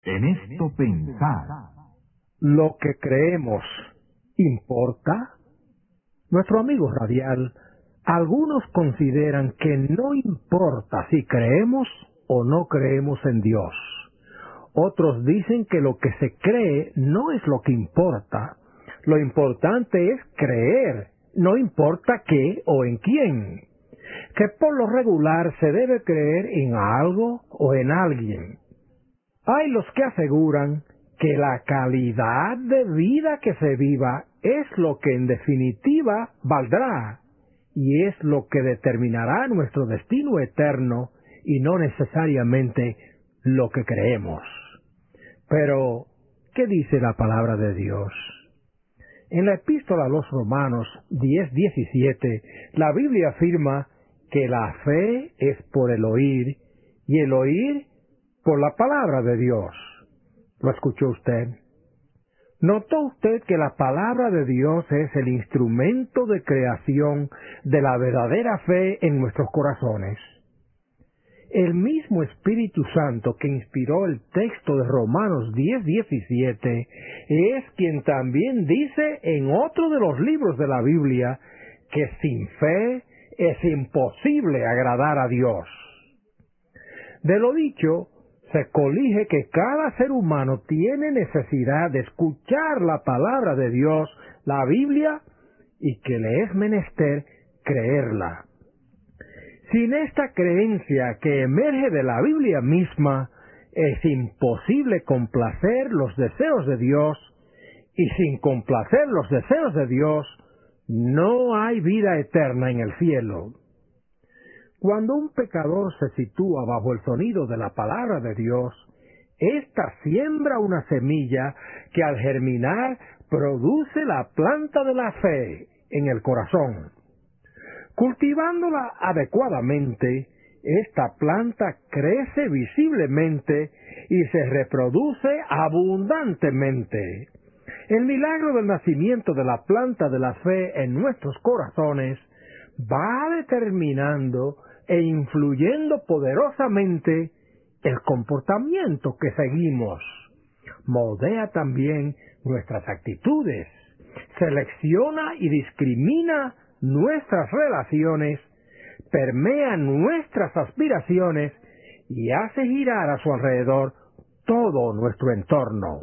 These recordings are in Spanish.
En esto pensar. ¿Lo que creemos importa? Nuestro amigo radial, algunos consideran que no importa si creemos o no creemos en Dios. Otros dicen que lo que se cree no es lo que importa. Lo importante es creer, no importa qué o en quién. Que por lo regular se debe creer en algo o en alguien. Hay los que aseguran que la calidad de vida que se viva es lo que en definitiva valdrá y es lo que determinará nuestro destino eterno y no necesariamente lo que creemos. Pero, ¿qué dice la palabra de Dios? En la epístola a los Romanos 10:17, la Biblia afirma que la fe es por el oír y el oír por la palabra de Dios. ¿Lo escuchó usted? ¿Notó usted que la palabra de Dios es el instrumento de creación de la verdadera fe en nuestros corazones? El mismo Espíritu Santo que inspiró el texto de Romanos 10:17 es quien también dice en otro de los libros de la Biblia que sin fe es imposible agradar a Dios. De lo dicho, se colige que cada ser humano tiene necesidad de escuchar la palabra de Dios, la Biblia, y que le es menester creerla. Sin esta creencia que emerge de la Biblia misma, es imposible complacer los deseos de Dios, y sin complacer los deseos de Dios, no hay vida eterna en el cielo. Cuando un pecador se sitúa bajo el sonido de la palabra de Dios, ésta siembra una semilla que al germinar produce la planta de la fe en el corazón. Cultivándola adecuadamente, esta planta crece visiblemente y se reproduce abundantemente. El milagro del nacimiento de la planta de la fe en nuestros corazones va determinando e influyendo poderosamente el comportamiento que seguimos. Moldea también nuestras actitudes, selecciona y discrimina nuestras relaciones, permea nuestras aspiraciones y hace girar a su alrededor todo nuestro entorno.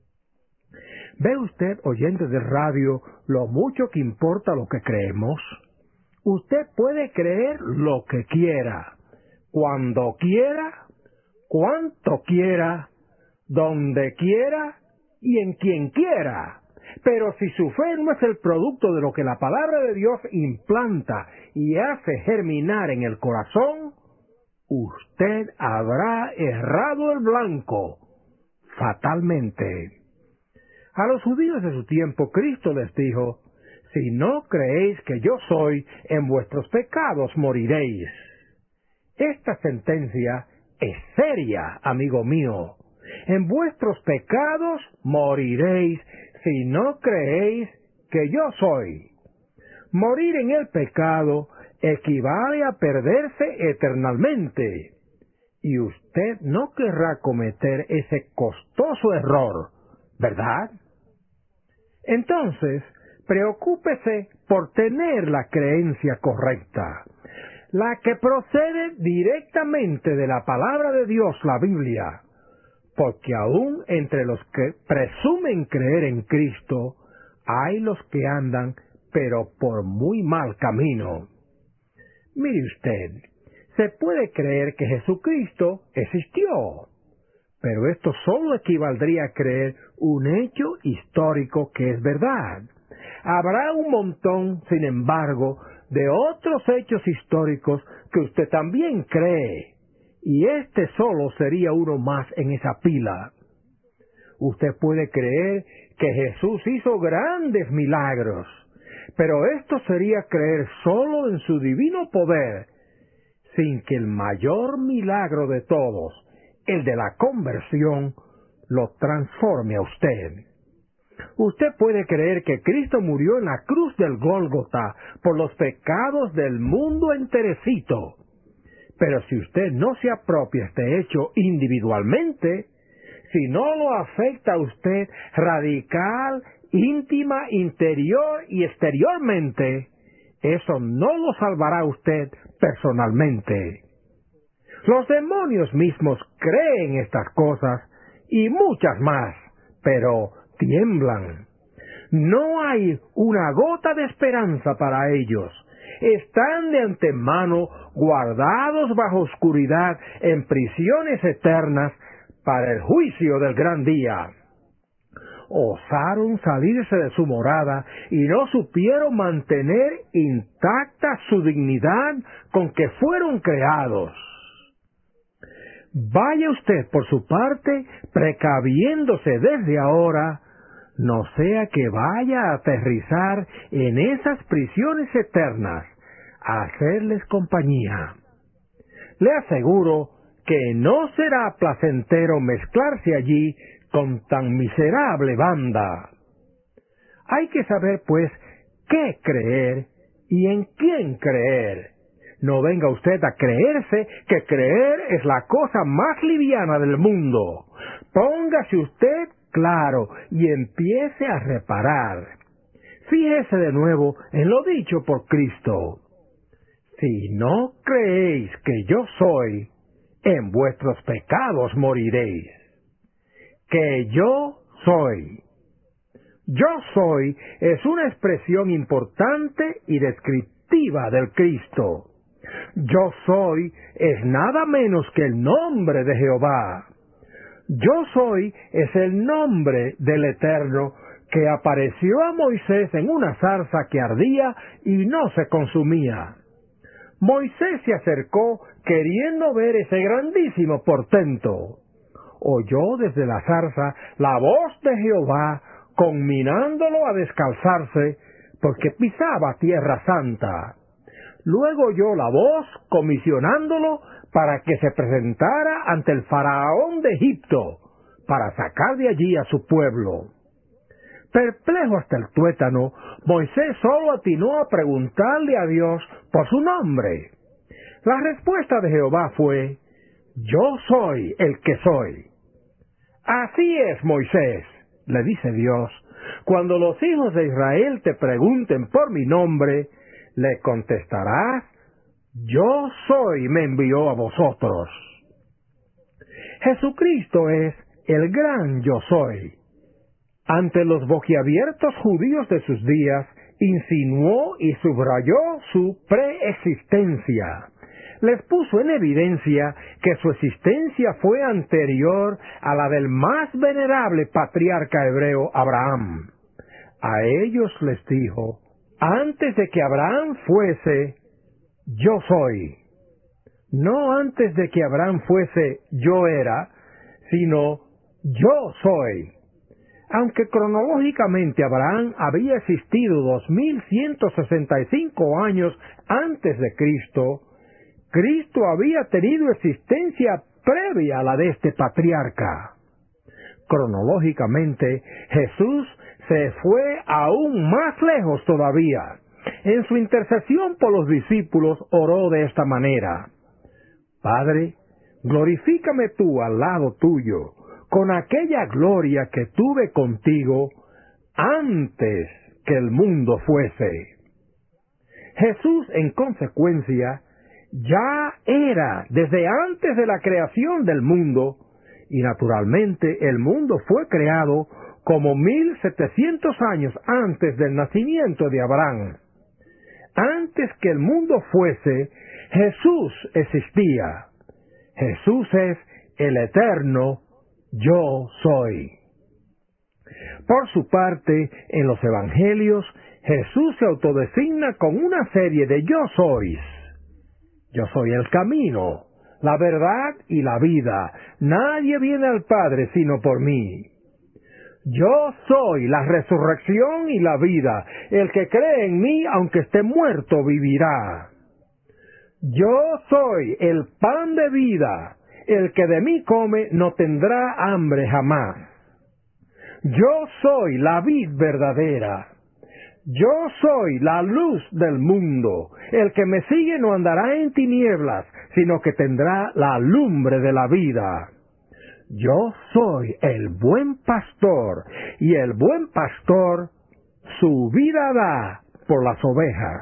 ¿Ve usted, oyente de radio, lo mucho que importa lo que creemos? Usted puede creer lo que quiera, cuando quiera, cuanto quiera, donde quiera y en quien quiera. Pero si su fe no es el producto de lo que la palabra de Dios implanta y hace germinar en el corazón, usted habrá errado el blanco fatalmente. A los judíos de su tiempo, Cristo les dijo: si no creéis que yo soy, en vuestros pecados moriréis. Esta sentencia es seria, amigo mío. En vuestros pecados moriréis si no creéis que yo soy. Morir en el pecado equivale a perderse eternamente. Y usted no querrá cometer ese costoso error, ¿verdad? Entonces, preocúpese por tener la creencia correcta, la que procede directamente de la palabra de Dios, la Biblia, porque aún entre los que presumen creer en Cristo, hay los que andan, pero por muy mal camino. Mire usted, se puede creer que Jesucristo existió, pero esto solo equivaldría a creer un hecho histórico que es verdad. Habrá un montón, sin embargo, de otros hechos históricos que usted también cree, y este solo sería uno más en esa pila. Usted puede creer que Jesús hizo grandes milagros, pero esto sería creer solo en su divino poder, sin que el mayor milagro de todos, el de la conversión, lo transforme a usted. Usted puede creer que Cristo murió en la cruz del Gólgota por los pecados del mundo enterecito, pero si usted no se apropia este hecho individualmente, si no lo afecta a usted radical, íntima, interior y exteriormente, eso no lo salvará a usted personalmente. Los demonios mismos creen estas cosas y muchas más, pero tiemblan. No hay una gota de esperanza para ellos. Están de antemano guardados bajo oscuridad en prisiones eternas para el juicio del gran día. Osaron salirse de su morada y no supieron mantener intacta su dignidad con que fueron creados. Vaya usted por su parte precaviéndose desde ahora, no sea que vaya a aterrizar en esas prisiones eternas, a hacerles compañía. Le aseguro que no será placentero mezclarse allí con tan miserable banda. Hay que saber, pues, qué creer y en quién creer. No venga usted a creerse que creer es la cosa más liviana del mundo. Póngase usted claro y empiece a reparar. Fíjese de nuevo en lo dicho por Cristo. Si no creéis que yo soy, en vuestros pecados moriréis. Que yo soy. Yo soy es una expresión importante y descriptiva del Cristo. Yo soy es nada menos que el nombre de Jehová. Yo soy es el nombre del Eterno que apareció a Moisés en una zarza que ardía y no se consumía. Moisés se acercó queriendo ver ese grandísimo portento. Oyó desde la zarza la voz de Jehová conminándolo a descalzarse porque pisaba tierra santa. Luego oyó la voz comisionándolo para que se presentara ante el faraón de Egipto para sacar de allí a su pueblo. Perplejo hasta el tuétano, Moisés solo atinó a preguntarle a Dios por su nombre. La respuesta de Jehová fue: Yo soy el que soy. Así es, Moisés, le dice Dios, cuando los hijos de Israel te pregunten por mi nombre, le contestarás: Yo soy, me envió a vosotros. Jesucristo es el gran yo soy. Ante los boquiabiertos judíos de sus días, insinuó y subrayó su preexistencia. Les puso en evidencia que su existencia fue anterior a la del más venerable patriarca hebreo Abraham. A ellos les dijo: antes de que Abraham fuese, yo soy. No antes de que Abraham fuese, yo era, sino yo soy. Aunque cronológicamente Abraham había existido 2165 años antes de Cristo, Cristo había tenido existencia previa a la de este patriarca. Cronológicamente, Jesús se fue aún más lejos todavía. En su intercesión por los discípulos oró de esta manera: Padre, glorifícame tú al lado tuyo, con aquella gloria que tuve contigo antes que el mundo fuese. Jesús, en consecuencia, ya era desde antes de la creación del mundo, y naturalmente el mundo fue creado como 1700 años antes del nacimiento de Abraham. Antes que el mundo fuese, Jesús existía. Jesús es el eterno yo soy. Por su parte, en los evangelios, Jesús se autodesigna con una serie de yo sois. Yo soy el camino, la verdad y la vida. Nadie viene al Padre sino por mí. Yo soy la resurrección y la vida. El que cree en mí, aunque esté muerto, vivirá. Yo soy el pan de vida. El que de mí come no tendrá hambre jamás. Yo soy la vid verdadera. Yo soy la luz del mundo. El que me sigue no andará en tinieblas, sino que tendrá la lumbre de la vida. Yo soy el buen pastor, y el buen pastor su vida da por las ovejas.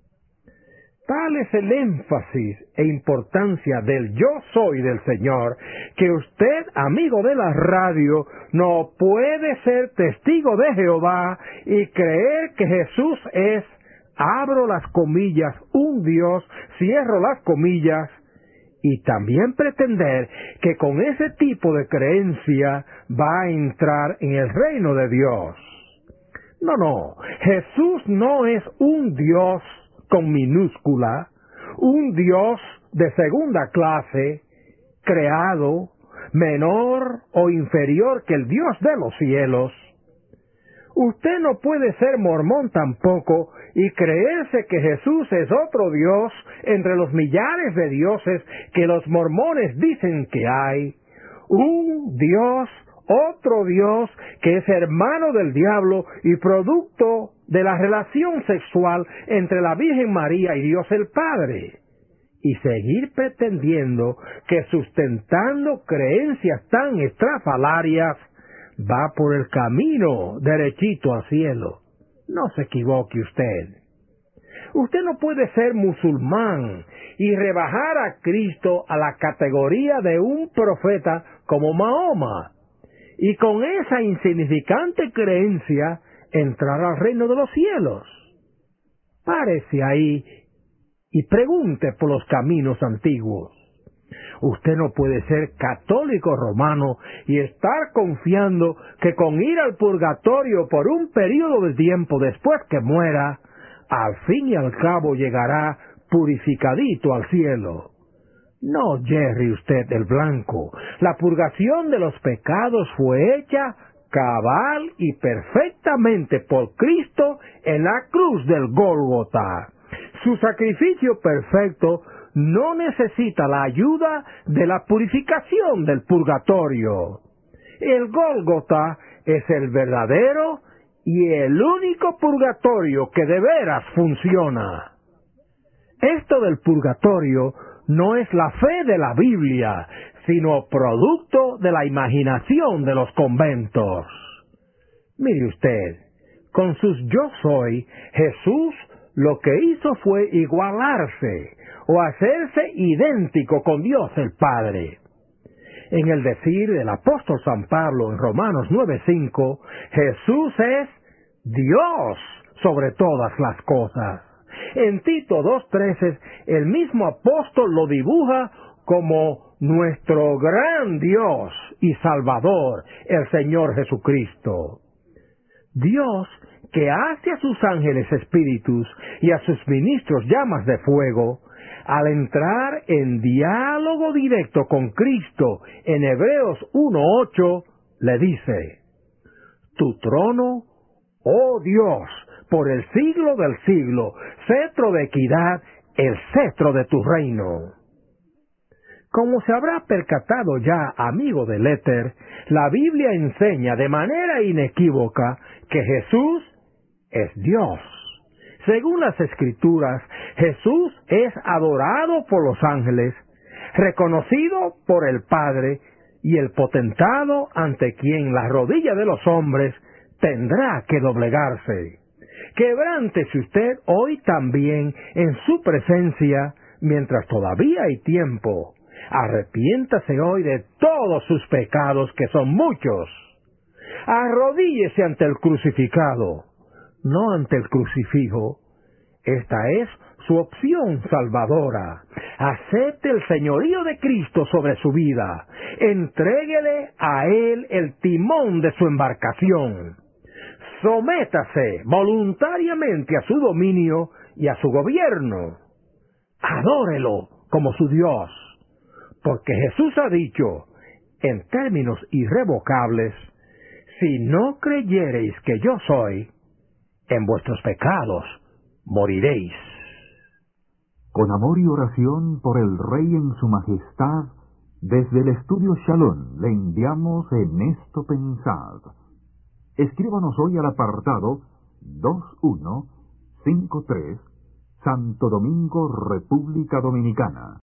Tal es el énfasis e importancia del yo soy del Señor, que usted, amigo de la radio, no puede ser testigo de Jehová y creer que Jesús es, abro las comillas, un Dios, cierro las comillas, y también pretender que con ese tipo de creencia va a entrar en el reino de Dios. No, Jesús no es un Dios con minúscula, un Dios de segunda clase, creado, menor o inferior que el Dios de los cielos. Usted no puede ser mormón tampoco y creerse que Jesús es otro Dios entre los millares de dioses que los mormones dicen que hay. Un Dios, otro Dios, que es hermano del diablo y producto de la relación sexual entre la Virgen María y Dios el Padre. Y seguir pretendiendo que sustentando creencias tan estrafalarias va por el camino derechito al cielo. No se equivoque usted. Usted no puede ser musulmán y rebajar a Cristo a la categoría de un profeta como Mahoma, y con esa insignificante creencia entrar al reino de los cielos. Párese ahí y pregunte por los caminos antiguos. Usted no puede ser católico romano y estar confiando que con ir al purgatorio por un periodo de tiempo después que muera, al fin y al cabo llegará purificadito al cielo. No yerre usted el blanco. La purgación de los pecados fue hecha cabal y perfectamente por Cristo en la cruz del Gólgota. Su sacrificio perfecto no necesita la ayuda de la purificación del purgatorio. El Gólgota es el verdadero y el único purgatorio que de veras funciona. Esto del purgatorio no es la fe de la Biblia, sino producto de la imaginación de los conventos. Mire usted, con sus yo soy, Jesús lo que hizo fue igualarse o hacerse idéntico con Dios el Padre. En el decir del apóstol San Pablo en Romanos 9:5, Jesús es Dios sobre todas las cosas. En Tito 2:13, el mismo apóstol lo dibuja como nuestro gran Dios y Salvador, el Señor Jesucristo. Dios, que hace a sus ángeles espíritus y a sus ministros llamas de fuego, al entrar en diálogo directo con Cristo en Hebreos 1:8, le dice: Tu trono, oh Dios, por el siglo del siglo, cetro de equidad, el cetro de tu reino. Como se habrá percatado ya, amigo del éter, la Biblia enseña de manera inequívoca que Jesús es Dios. Según las Escrituras, Jesús es adorado por los ángeles, reconocido por el Padre y el potentado ante quien la rodilla de los hombres tendrá que doblegarse. Quebrántese usted hoy también en su presencia mientras todavía hay tiempo. Arrepiéntase hoy de todos sus pecados, que son muchos. Arrodíllese ante el crucificado, no ante el crucifijo. Esta es su opción salvadora. Acepte el señorío de Cristo sobre su vida. Entréguele a Él el timón de su embarcación. Sométase voluntariamente a su dominio y a su gobierno. Adórelo como su Dios, porque Jesús ha dicho, en términos irrevocables: si no creyereis que yo soy, en vuestros pecados moriréis. Con amor y oración por el Rey en su majestad, desde el estudio Shalom le enviamos En Esto Pensad. Escríbanos hoy al apartado 2153, Santo Domingo, República Dominicana.